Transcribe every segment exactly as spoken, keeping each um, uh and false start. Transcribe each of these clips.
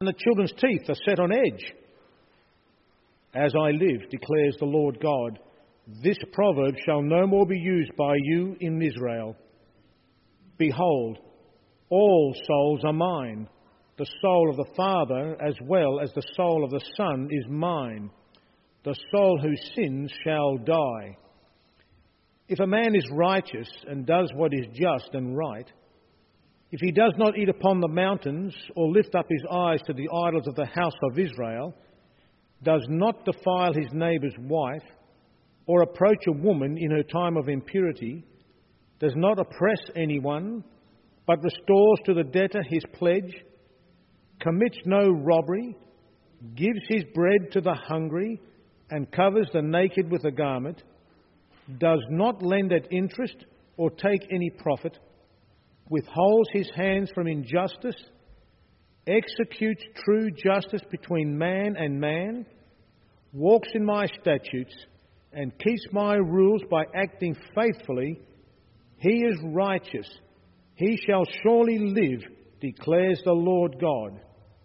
and the children's teeth are set on edge. As I live, declares the Lord God, this proverb shall no more be used by you in Israel. Behold, all souls are mine. The soul of the Father as well as the soul of the Son is mine. The soul who sins shall die. If a man is righteous and does what is just and right, if he does not eat upon the mountains or lift up his eyes to the idols of the house of Israel, does not defile his neighbour's wife, or approach a woman in her time of impurity, does not oppress anyone, but restores to the debtor his pledge, commits no robbery, gives his bread to the hungry, and covers the naked with a garment, does not lend at interest or take any profit, withholds his hands from injustice, executes true justice between man and man, walks in my statutes, and keeps my rules by acting faithfully, he is righteous. He shall surely live, declares the Lord God.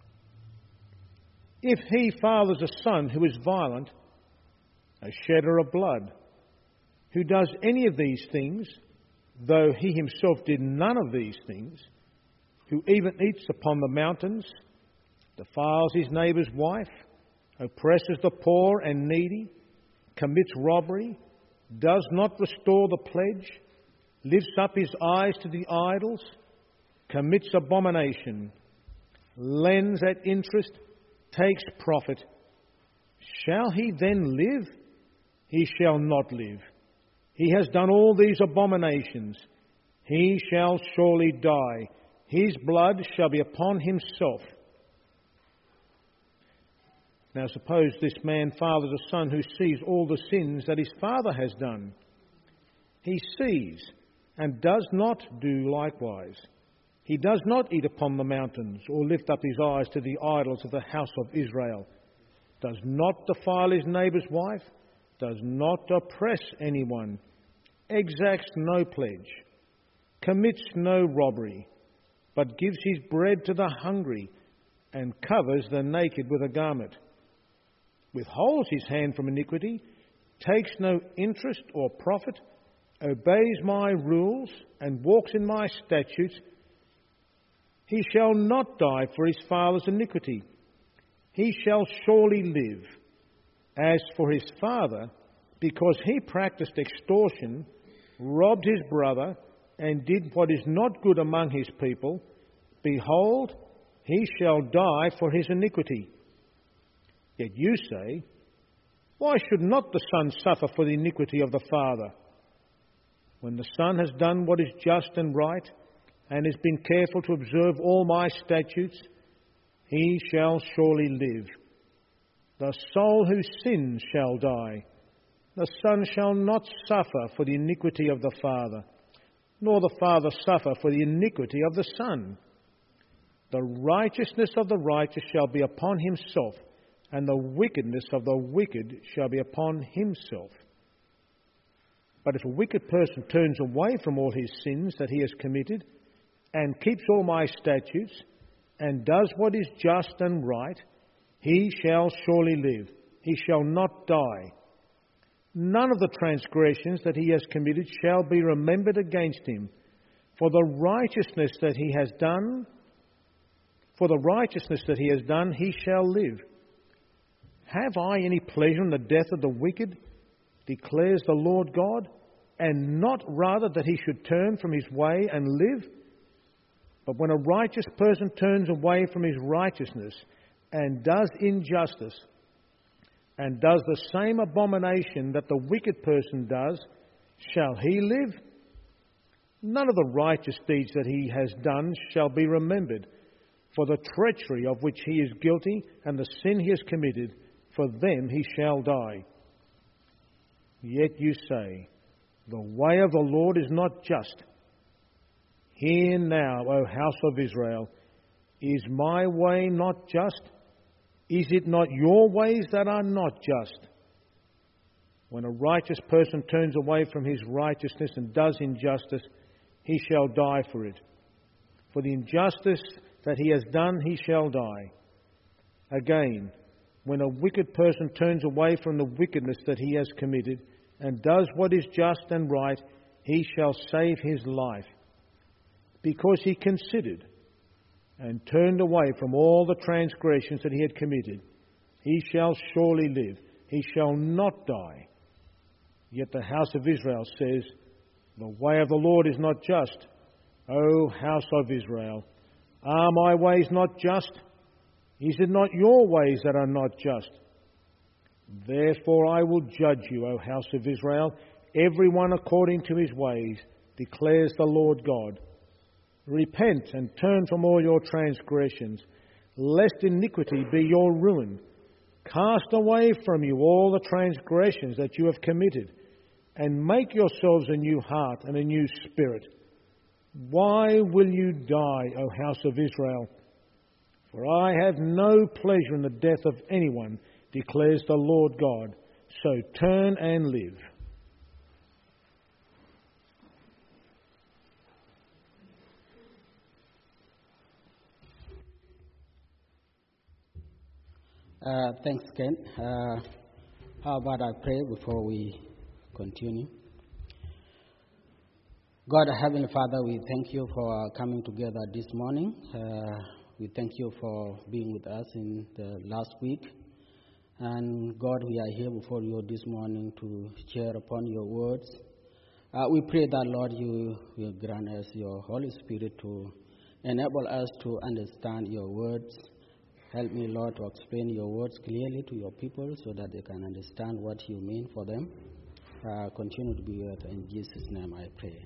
If he fathers a son who is violent, a shedder of blood, who does any of these things, though he himself did none of these things, who even eats upon the mountains, defiles his neighbour's wife, oppresses the poor and needy, commits robbery, does not restore the pledge, lifts up his eyes to the idols, commits abomination, lends at interest, takes profit, shall he then live? He shall not live. He has done all these abominations. He shall surely die. His blood shall be upon himself. Now suppose this man fathers a son who sees all the sins that his father has done. He sees and does not do likewise. He does not eat upon the mountains or lift up his eyes to the idols of the house of Israel, does not defile his neighbour's wife, does not oppress anyone, exacts no pledge, commits no robbery, but gives his bread to the hungry and covers the naked with a garment, withholds his hand from iniquity, takes no interest or profit, obeys my rules and walks in my statutes, he shall not die for his father's iniquity. He shall surely live. As for his father, because he practiced extortion, robbed his brother, and did what is not good among his people, behold, he shall die for his iniquity. Yet you say, why should not the son suffer for the iniquity of the father? When the son has done what is just and right, and has been careful to observe all my statutes, he shall surely live. The soul who sins shall die. The son shall not suffer for the iniquity of the father, nor the father suffer for the iniquity of the son. The righteousness of the righteous shall be upon himself, and the wickedness of the wicked shall be upon himself. But if a wicked person turns away from all his sins that he has committed, and keeps all my statutes, and does what is just and right, he shall surely live. He shall not die. None of the transgressions that he has committed shall be remembered against him. For the righteousness that he has done, for the righteousness that he has done, he shall live. Have I any pleasure in the death of the wicked, declares the Lord God, and not rather that he should turn from his way and live? But when a righteous person turns away from his righteousness and does injustice, and does the same abomination that the wicked person does, shall he live? None of the righteous deeds that he has done shall be remembered, for the treachery of which he is guilty and the sin he has committed, for them he shall die. Yet you say, the way of the Lord is not just. Hear now, O house of Israel, is my way not just? Is it not your ways that are not just? When a righteous person turns away from his righteousness and does injustice, he shall die for it. For the injustice that he has done, he shall die. Again, when a wicked person turns away from the wickedness that he has committed and does what is just and right, he shall save his life. Because he considered and turned away from all the transgressions that he had committed, he shall surely live. He shall not die. Yet the house of Israel says, the way of the Lord is not just. O house of Israel, are my ways not just? Is it not your ways that are not just? Therefore I will judge you, O house of Israel, every one according to his ways, declares the Lord God. Repent and turn from all your transgressions, lest iniquity be your ruin. Cast away from you all the transgressions that you have committed, and make yourselves a new heart and a new spirit. Why will you die, O house of Israel? For I have no pleasure in the death of anyone, declares the Lord God. So turn and live. Uh, thanks, Ken. Uh, how about I pray before we continue? God, Heavenly Father, we thank you for coming together this morning. Uh, we thank you for being with us in the last week. And God, we are here before you this morning to share upon your words. Uh, we pray that, Lord, you will grant us your Holy Spirit to enable us to understand your words. Help me, Lord, to explain your words clearly to your people so that they can understand what you mean for them. Uh, continue to be with us. In Jesus' name I pray.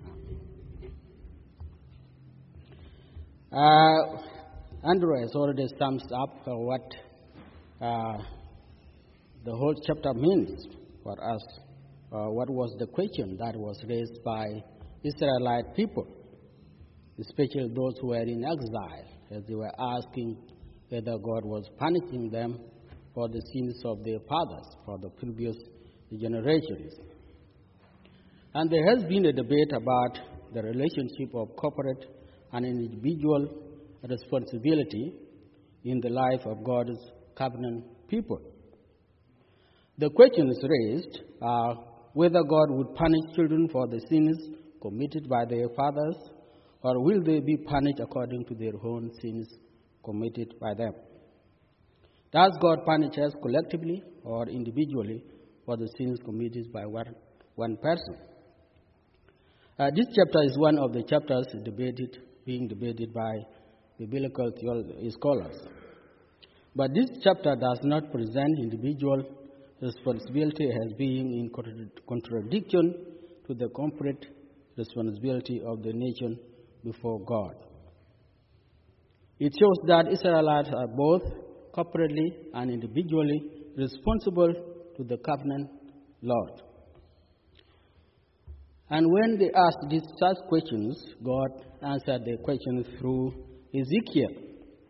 Amen. Uh, Andrew has already summed up uh, what uh, the whole chapter means for us. Uh, what was the question that was raised by Israelite people, especially those who were in exile, as they were asking whether God was punishing them for the sins of their fathers, for the previous generations. And there has been a debate about the relationship of corporate and individual responsibility in the life of God's covenant people. The questions raised are whether God would punish children for the sins committed by their fathers, or will they be punished according to their own sins committed by them. Does God punish us collectively or individually for the sins committed by one, one person? Uh, this chapter is one of the chapters debated, being debated by the biblical scholars. But this chapter does not present individual responsibility as being in contradiction to the corporate responsibility of the nation before God. It shows that Israelites are both corporately and individually responsible to the covenant Lord. And when they asked these such questions, God answered the questions through Ezekiel.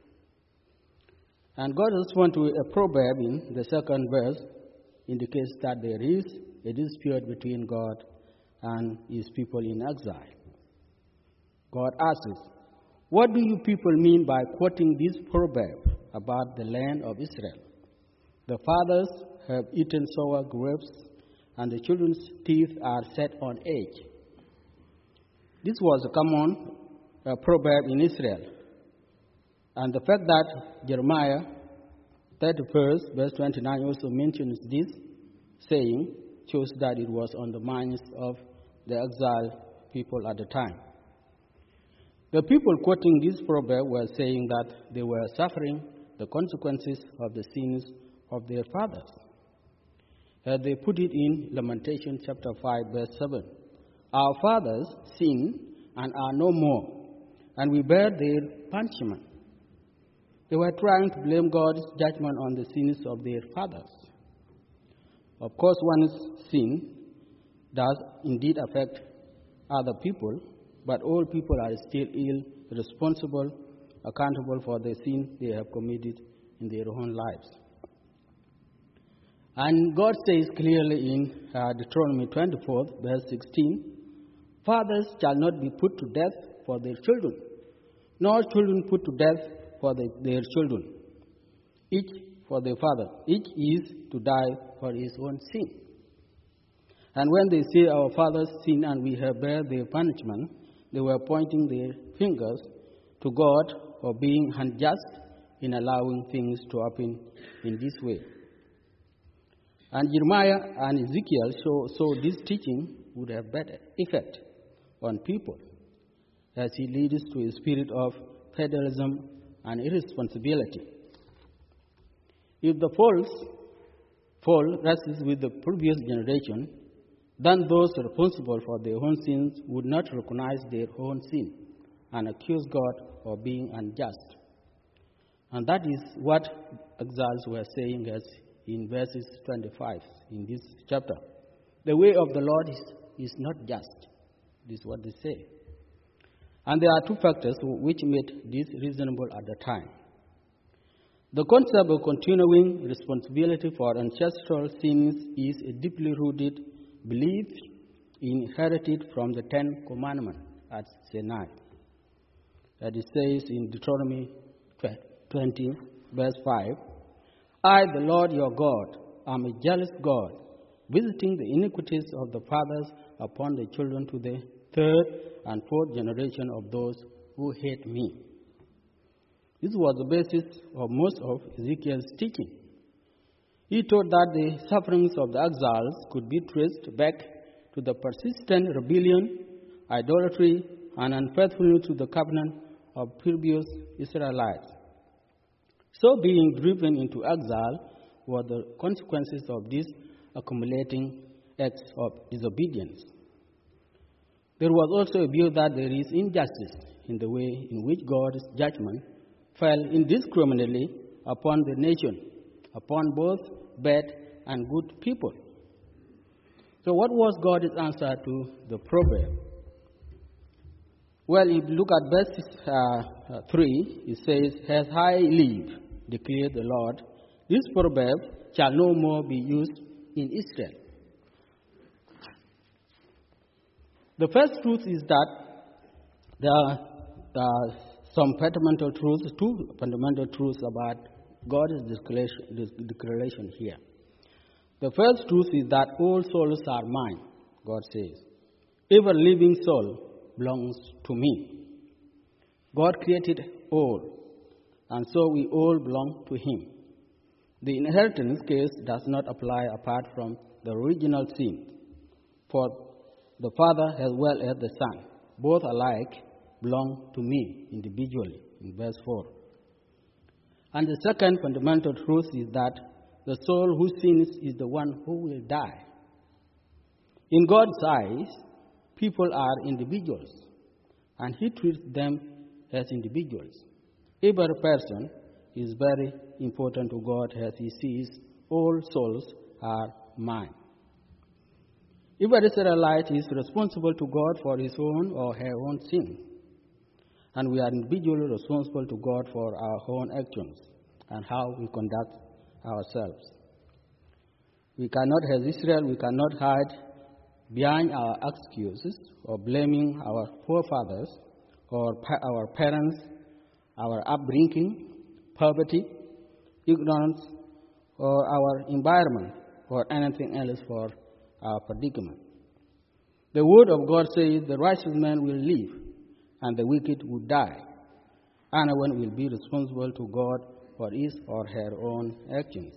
And God responds to a proverb in the second verse, indicates that there is a dispute between God and his people in exile. God asks, what do you people mean by quoting this proverb about the land of Israel? The fathers have eaten sour grapes, and the children's teeth are set on edge. This was a common uh, proverb in Israel. And the fact that Jeremiah thirty-first, verse twenty-nine also mentions this saying shows that it was on the minds of the exiled people at the time. The people quoting this proverb were saying that they were suffering the consequences of the sins of their fathers. As they put it in Lamentation chapter five, verse seven, our fathers sinned and are no more, and we bear their punishment. They were trying to blame God's judgment on the sins of their fathers. Of course, one's sin does indeed affect other people, but all people are still ill, responsible, accountable for the sin they have committed in their own lives. And God says clearly in uh, Deuteronomy twenty-four, verse sixteen, fathers shall not be put to death for their children, nor children put to death for the, their children. each for their father. Each is to die for his own sin. And when they say our fathers sin and we have bear their punishment, they were pointing their fingers to God for being unjust in allowing things to happen in this way. And Jeremiah and Ezekiel saw, saw this teaching would have better effect on people as it leads to a spirit of fatalism and irresponsibility. If the false fall rests with the previous generation, then those responsible for their own sins would not recognize their own sin and accuse God of being unjust. And that is what exiles were saying as in verses twenty-five in this chapter. The way of the Lord is, is not just. This is what they say. And there are two factors which made this reasonable at the time. The concept of continuing responsibility for ancestral sins is a deeply rooted belief inherited from the Ten Commandments at Sinai. That it says in Deuteronomy twenty, verse five, I, the Lord your God, am a jealous God, visiting the iniquities of the fathers upon the children to the third and fourth generation of those who hate me. This was the basis of most of Ezekiel's teaching. He taught that the sufferings of the exiles could be traced back to the persistent rebellion, idolatry, and unfaithfulness to the covenant of previous Israelites. So being driven into exile were the consequences of these accumulating acts of disobedience. There was also a view that there is injustice in the way in which God's judgment fell indiscriminately upon the nation, upon both bad and good people. So what was God's answer to the proverb? Well, if you look at verse uh, three, it says, As I live, declared the Lord, this proverb shall no more be used in Israel. The first truth is that there are, there are some fundamental truths, two fundamental truths about God's declaration, declaration here. The first truth is that all souls are mine, God says. Every living soul belongs to me. God created all, and so we all belong to Him. The inheritance case does not apply apart from the original sin, for the Father as well as the Son, both alike belong to me individually, in verse four. And the second fundamental truth is that the soul who sins is the one who will die. In God's eyes, people are individuals, and He treats them as individuals. Every person is very important to God as He sees all souls are mine. Every Israelite is responsible to God for his own or her own sin, and we are individually responsible to God for our own actions and how we conduct ourselves. We cannot, as Israel, we cannot hide behind our excuses or blaming our forefathers or pa- our parents, our upbringing, poverty, ignorance, or our environment, or anything else for our predicament. The Word of God says the righteous man will live and the wicked will die. And one will be responsible to God for his or her own actions.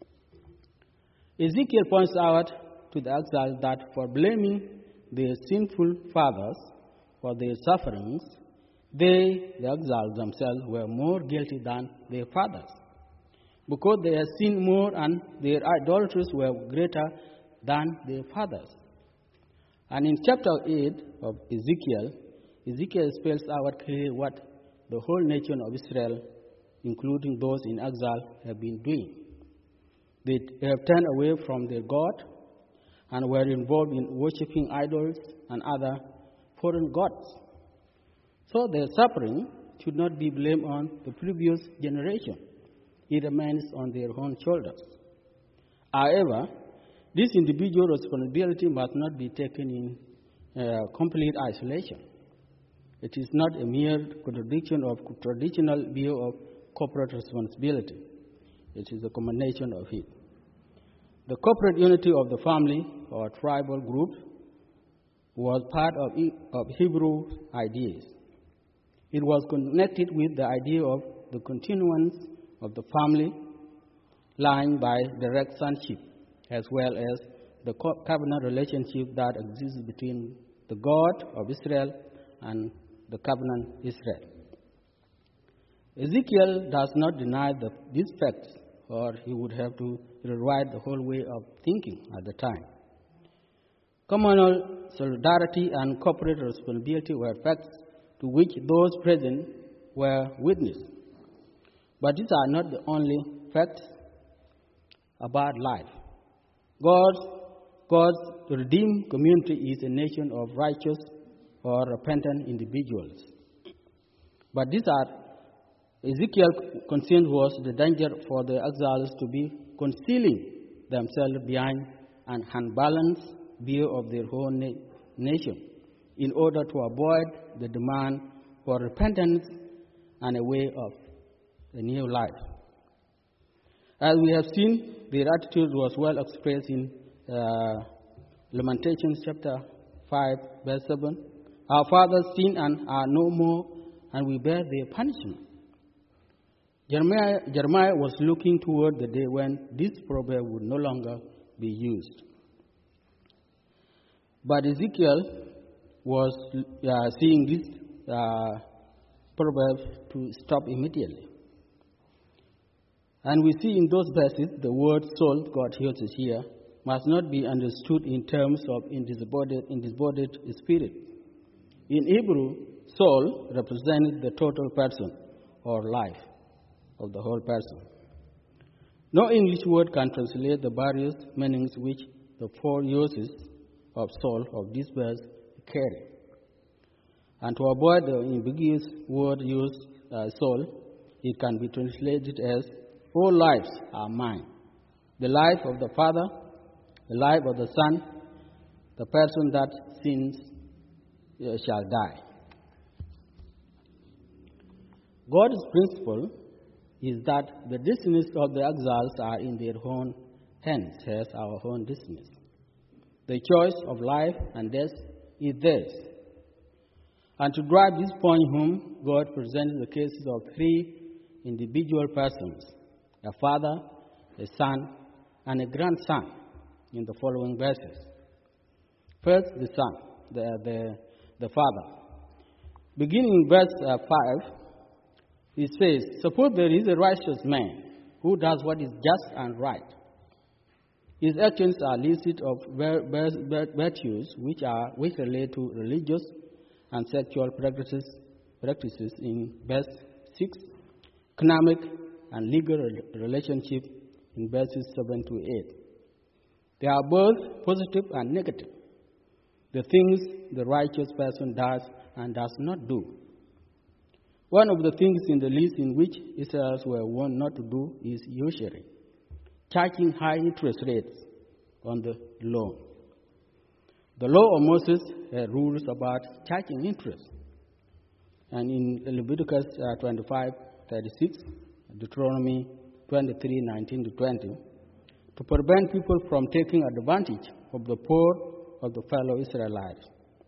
Ezekiel points out to the exiles that for blaming their sinful fathers for their sufferings, they, the exiles themselves, were more guilty than their fathers, because they had sinned more and their idolatries were greater than their fathers. And in chapter eight of Ezekiel, Ezekiel spells out clearly what the whole nation of Israel, including those in exile, have been doing. They have turned away from their God and were involved in worshipping idols and other foreign gods. So their suffering should not be blamed on the previous generation. It remains on their own shoulders. However, this individual responsibility must not be taken in uh, complete isolation. It is not a mere contradiction of traditional view of corporate responsibility. It is a combination of it. The corporate unity of the family or tribal group was part of, of Hebrew ideas. It was connected with the idea of the continuance of the family line by direct sonship, as well as the covenant relationship that exists between the God of Israel and the covenant Israel. Ezekiel does not deny the, these facts, or he would have to rewrite the whole way of thinking at the time. Communal solidarity and corporate responsibility were facts to which those present were witness. But these are not the only facts about life. God's, God's redeemed community is a nation of righteous or repentant individuals. But these are Ezekiel's concern was the danger for the exiles to be concealing themselves behind an unbalanced view of their own na- nation in order to avoid the demand for repentance and a way of a new life. As we have seen, their attitude was well expressed in uh, Lamentations chapter five, verse seven. Our fathers sinned and are no more, and we bear their punishment. Jeremiah, Jeremiah was looking toward the day when this proverb would no longer be used. But Ezekiel was uh, seeing this uh, proverb to stop immediately. And we see in those verses the word soul, God uses here, must not be understood in terms of indisbodied, indisbodied spirit. In Hebrew, soul represented the total person or life of the whole person. No English word can translate the various meanings which the four uses of soul of this verse carry. And to avoid the ambiguous word used, uh, soul, it can be translated as all lives are mine. The life of the Father, the life of the Son, the person that sins uh, shall die. God's principle is that the destinies of the exiles are in their own hands, as our own destinies. The choice of life and death is theirs. And to drive this point home, God presents the cases of three individual persons, a father, a son, and a grandson, in the following verses. First, the son, the, the, the father. Beginning in verse uh, five, it says, suppose there is a righteous man who does what is just and right. His actions are listed of virtues which are which relate to religious and sexual practices, practices in verse six, economic and legal relationship in verses seven to eight. They are both positive and negative. The things the righteous person does and does not do. One of the things in the list in which Israelites were warned not to do is usury, charging high interest rates on the loan. The law of Moses had rules about charging interest. And in Leviticus uh, twenty-five thirty-six, Deuteronomy twenty-three nineteen to twenty, to prevent people from taking advantage of the poor of the fellow Israelites.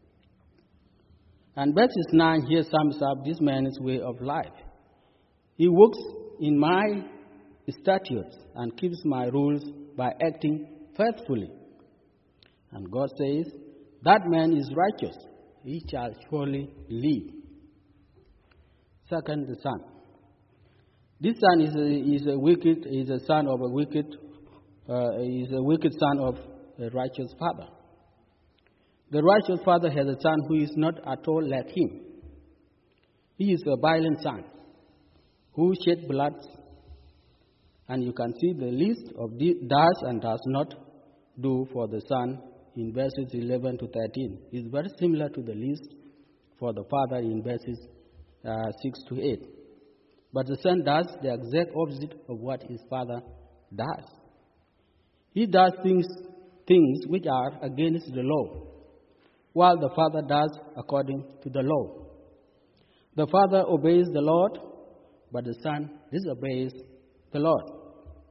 And verses nine here sums up this man's way of life. He walks in my statutes and keeps my rules by acting faithfully. And God says, that man is righteous, he shall surely live. Second, the son. This son is a, is a wicked, is a son of a wicked, uh, is a wicked son of a righteous father. The righteous father has a son who is not at all like him. He is a violent son who shed blood, and you can see the list of the does and does not do for the son in verses eleven to thirteen. It's very similar to the list for the father in verses uh, six to eight. But the son does the exact opposite of what his father does. He does things, things which are against the law, while the father does according to the law. The father obeys the Lord, but the son disobeys the Lord.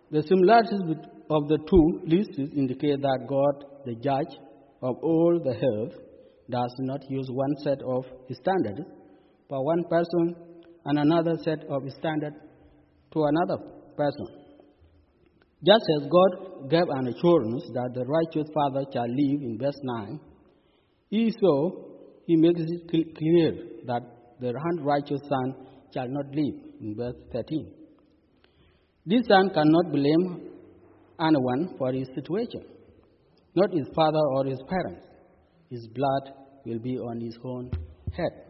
The similarities of the two lists indicate that God, the judge of all the earth, does not use one set of standards for one person and another set of standards to another person. Just as God gave an assurance that the righteous father shall live in verse nine, he so he makes it clear that the unrighteous son shall not live in verse thirteen. This son cannot blame anyone for his situation, not his father or his parents. His blood will be on his own head.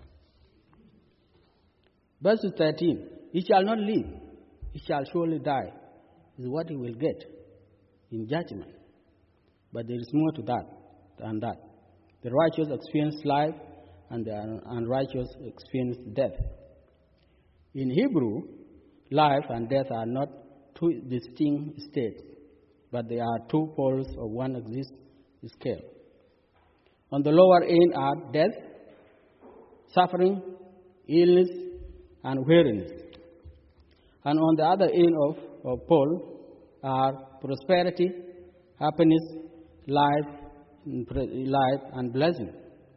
Verse thirteen, he shall not live, he shall surely die, is what he will get in judgment. But there is more to that than that. The righteous experience life, and the unrighteous experience death. In Hebrew, life and death are not two distinct states, but they are two poles of one existing scale. On the lower end are death, suffering, illness, and weariness. And on the other end of, of pole are prosperity, happiness, life, life, and blessing.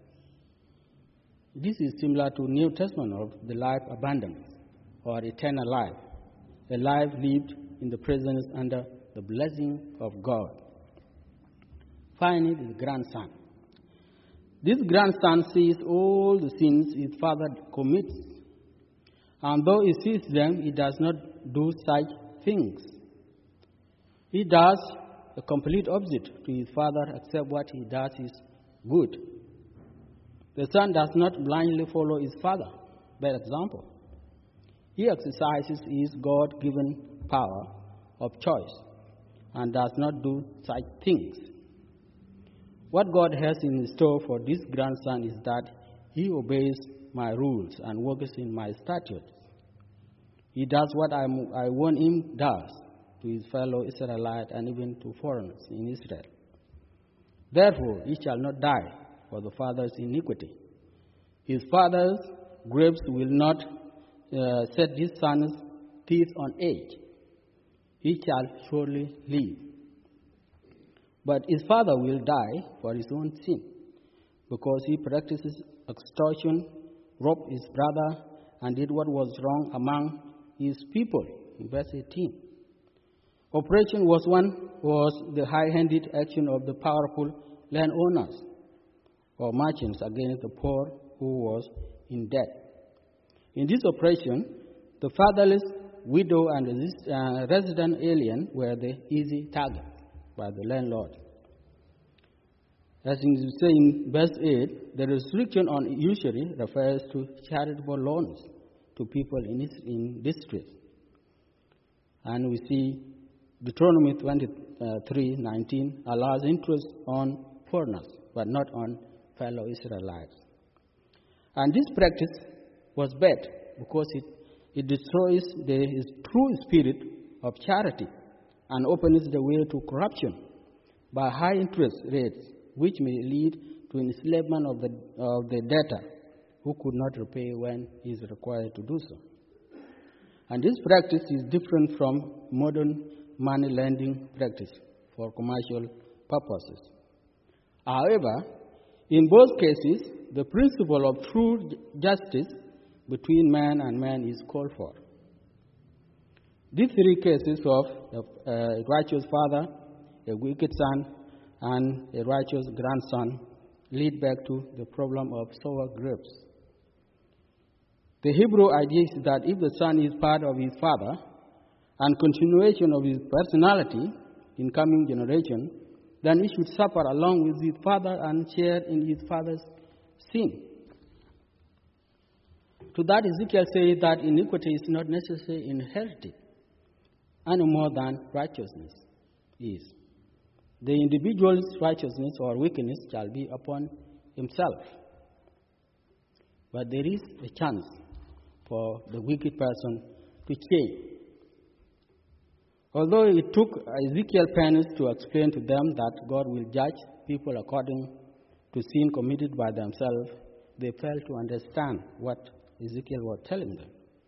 This is similar to New Testament of the life abundance, or eternal life, a life lived in the presence under the blessing of God. Finally, the grandson. This grandson sees all the sins his father commits, and though he sees them, he does not do such things. He does the complete opposite to his father, except what he does is good. The son does not blindly follow his father by example. He exercises his God-given power of choice and does not do such things. What God has in store for this grandson is that he obeys my rules and works in my statutes. He does what I, I want him does to his fellow Israelites and even to foreigners in Israel. Therefore, he shall not die for the father's iniquity. His father's grapes will not uh, set his son's teeth on edge. He shall surely live. But his father will die for his own sin, because he practices extortion, robbed his brother, and did what was wrong among his people. In verse eighteen. Oppression was one was the high-handed action of the powerful landowners or merchants against the poor who was in debt. In this oppression, the fatherless, widow, and uh, resident alien were the easy target by the landlord. As you say in verse eight, the restriction on usury refers to charitable loans to people in, in distress. And we see Deuteronomy twenty-three nineteen allows interest on foreigners, but not on fellow Israelites. And this practice was bad because it, it destroys the his true spirit of charity and opens the way to corruption by high interest rates, which may lead to enslavement of the, of the debtor who could not repay when he is required to do so. And this practice is different from modern money lending practice for commercial purposes. However, in both cases, the principle of true justice between man and man is called for. These three cases of a righteous father, a wicked son, and a righteous grandson lead back to the problem of sour grapes. The Hebrew idea is that if the son is part of his father and continuation of his personality in coming generation, then he should suffer along with his father and share in his father's sin. To that, Ezekiel says that iniquity is not necessarily inherited any more than righteousness is. The individual's righteousness or wickedness shall be upon himself. But there is a chance for the wicked person to change. Although it took Ezekiel pains to explain to them that God will judge people according to sin committed by themselves, they failed to understand what Ezekiel was telling them.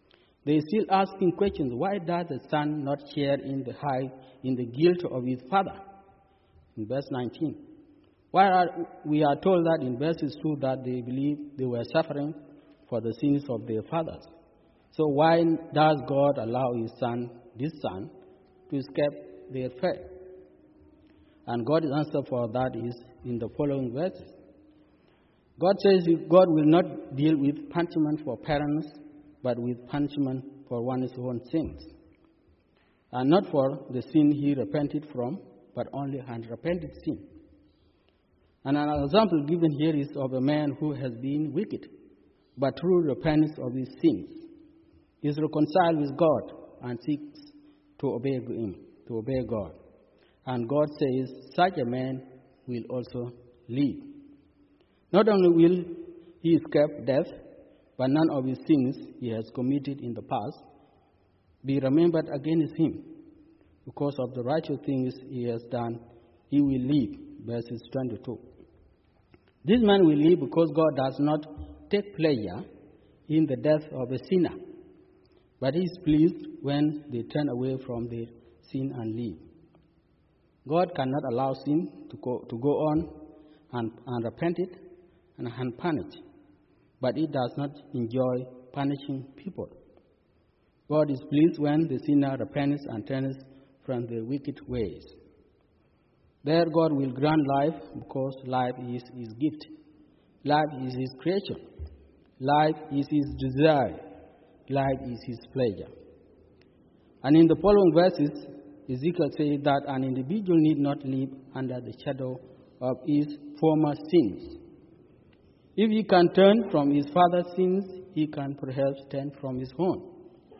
They still asking questions. Why does the son not share in the high in the guilt of his father? In verse nineteen. Why are we are told that in verses two that they believe they were suffering for the sins of their fathers. So why does God allow his son, this son, to escape their fate? And God's answer for that is in the following verses. God says God will not deal with punishment for parents, but with punishment for one's own sins. And not for the sin he repented from, but only unrepented sin. And an example given here is of a man who has been wicked, but through repentance of his sins, is reconciled with God and seeks to obey him, to obey God. And God says such a man will also live. Not only will he escape death, but none of his sins he has committed in the past be remembered against him. Because of the righteous things he has done, he will live. Verses twenty-two. This man will live because God does not take pleasure in the death of a sinner, but he is pleased when they turn away from their sin and live. God cannot allow sin to go, to go on and, unrepented and unpunished, but he does not enjoy punishing people. God is pleased when the sinner repents and turns from their wicked ways. There God will grant life because life is his gift. Life is his creation. Life is his desire. Life is his pleasure. And in the following verses, Ezekiel says that an individual need not live under the shadow of his former sins. If he can turn from his father's sins, he can perhaps turn from his own.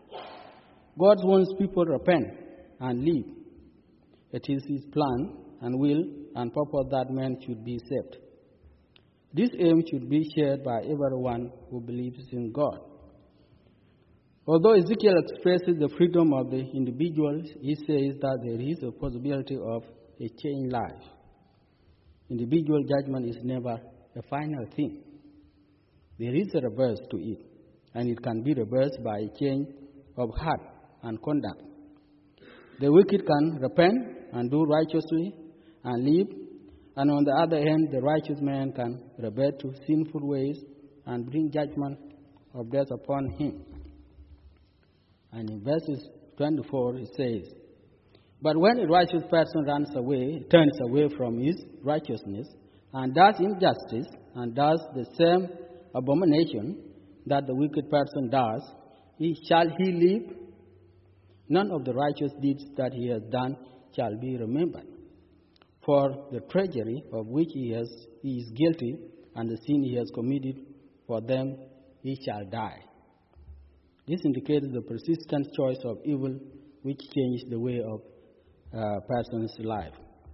God wants people to repent and live. It is his plan and will and purpose that man should be saved. This aim should be shared by everyone who believes in God. Although Ezekiel expresses the freedom of the individuals, he says that there is a possibility of a changed life. Individual judgment is never a final thing. There is a reverse to it, and it can be reversed by a change of heart and conduct. The wicked can repent and do righteously and live, and on the other hand, the righteous man can revert to sinful ways and bring judgment of death upon him. And in verses twenty-four it says, "But when a righteous person runs away, turns away from his righteousness, and does injustice, and does the same abomination that the wicked person does, he, shall he live? None of the righteous deeds that he has done shall be remembered. For the treachery of which he, has, he is guilty, and the sin he has committed, for them he shall die." This indicates the persistent choice of evil which changed the way of a person's life.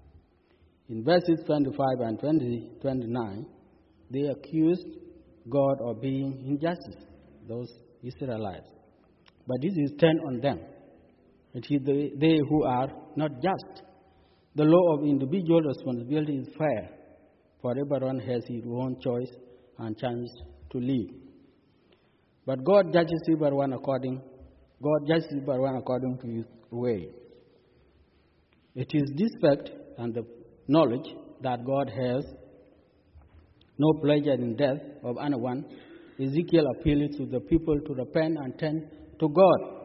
In verses twenty-five and twenty, twenty-nine, they accused God of being injustice, those Israelites. But this is turned on them. It is the, they who are not just. The law of individual responsibility is fair, for everyone has his own choice and chance to live. But God judges everyone according, God judges everyone according to his way. It is this fact and the knowledge that God has no pleasure in death of anyone. Ezekiel appeals to the people to repent and turn to God.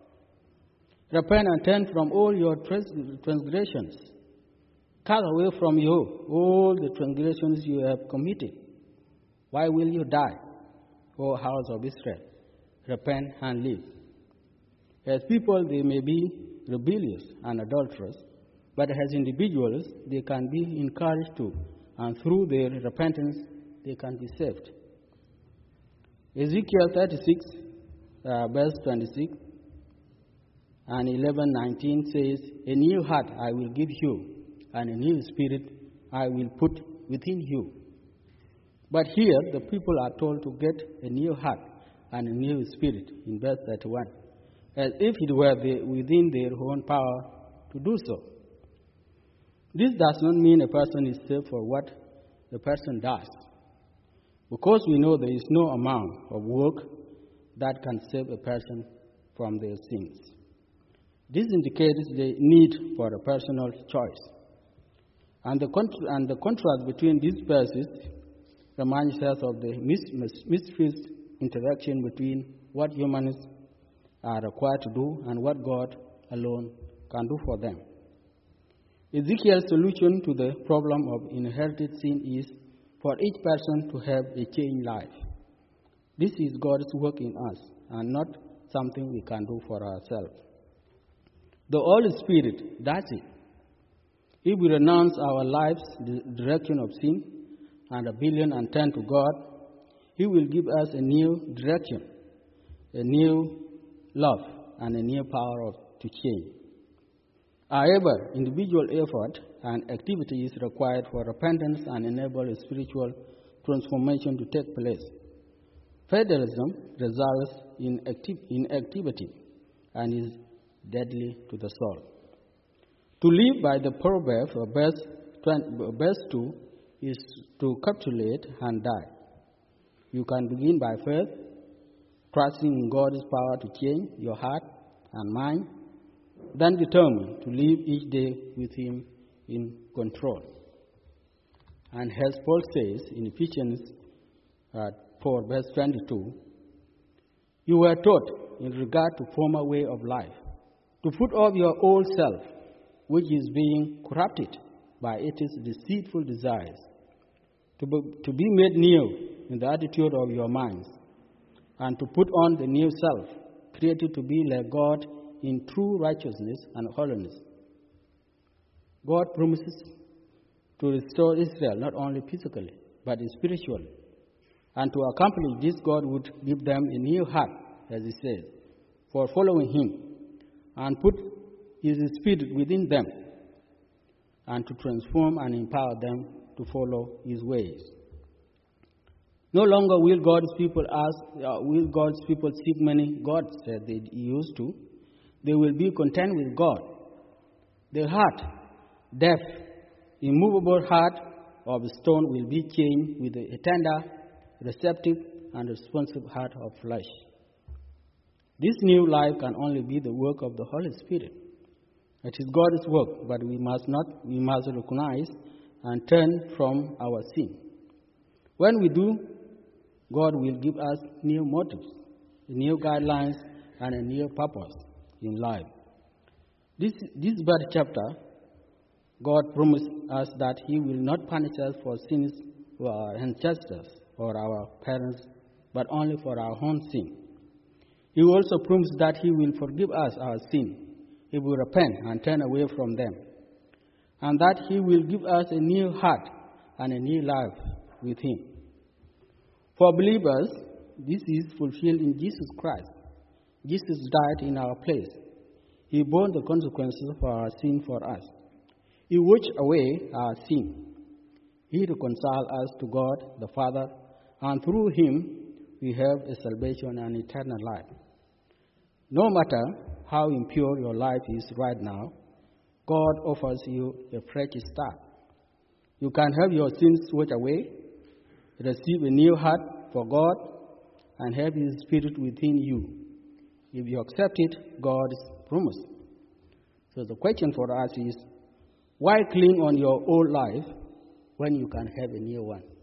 Repent and turn from all your transgressions. Cast away from you all the transgressions you have committed. Why will you die, O house of Israel? Repent and live. As people, they may be rebellious and adulterous, but as individuals, they can be encouraged to, and through their repentance, they can be saved. Ezekiel thirty-six, uh, verse twenty-six and eleven nineteen says, "A new heart I will give you, and a new spirit I will put within you." But here, the people are told to get a new heart and a new spirit in verse thirty-one, as if it were the, within their own power to do so. This does not mean a person is saved for what the person does, because we know there is no amount of work that can save a person from their sins. This indicates the need for a personal choice. And the, cont- and the contrast between these verses reminds us of the mis- misfit interaction between what humans are required to do and what God alone can do for them. Ezekiel's solution to the problem of inherited sin is for each person to have a changed life. This is God's work in us and not something we can do for ourselves. The Holy Spirit does it. If we renounce our life's direction of sin and rebellion and turn to God, He will give us a new direction, a new love, and a new power of, to change. However, individual effort and activity is required for repentance and enable a spiritual transformation to take place. Fatalism results in acti- inactivity and is deadly to the soul. To live by the proverb of verse two is to capitulate and die. You can begin by faith, trusting in God's power to change your heart and mind, then determine to live each day with Him in control. And as Paul says in Ephesians uh, four, verse twenty-two, you were taught in regard to former way of life, to put off your old self, which is being corrupted by its deceitful desires, to be, to be made new in the attitude of your minds, and to put on the new self, created to be like God in true righteousness and holiness. God promises to restore Israel not only physically, but spiritually. And to accomplish this, God would give them a new heart, as He says, for following Him, and put His Spirit within them, and to transform and empower them to follow His ways. No longer will God's people ask, uh, will God's people seek many gods as they used to. They will be content with God. The heart, deaf, immovable heart of stone will be changed with a tender, receptive, and responsive heart of flesh. This new life can only be the work of the Holy Spirit. It is God's work, but we must not, we must recognize and turn from our sin. When we do, God will give us new motives, new guidelines, and a new purpose in life. This, this birth chapter, God promised us that He will not punish us for sins of our ancestors or our parents, but only for our own sin. He also promised that He will forgive us our sin if we repent and turn away from them, and that He will give us a new heart and a new life with Him. For believers, this is fulfilled in Jesus Christ. Jesus died in our place. He bore the consequences of our sin for us. He washed away our sin. He reconciled us to God the Father, and through Him we have a salvation and eternal life. No matter how impure your life is right now, God offers you a fresh start. You can have your sins washed away, receive a new heart for God, and have His Spirit within you, if you accepted God's promise. So the question for us is, why cling on your old life when you can have a new one?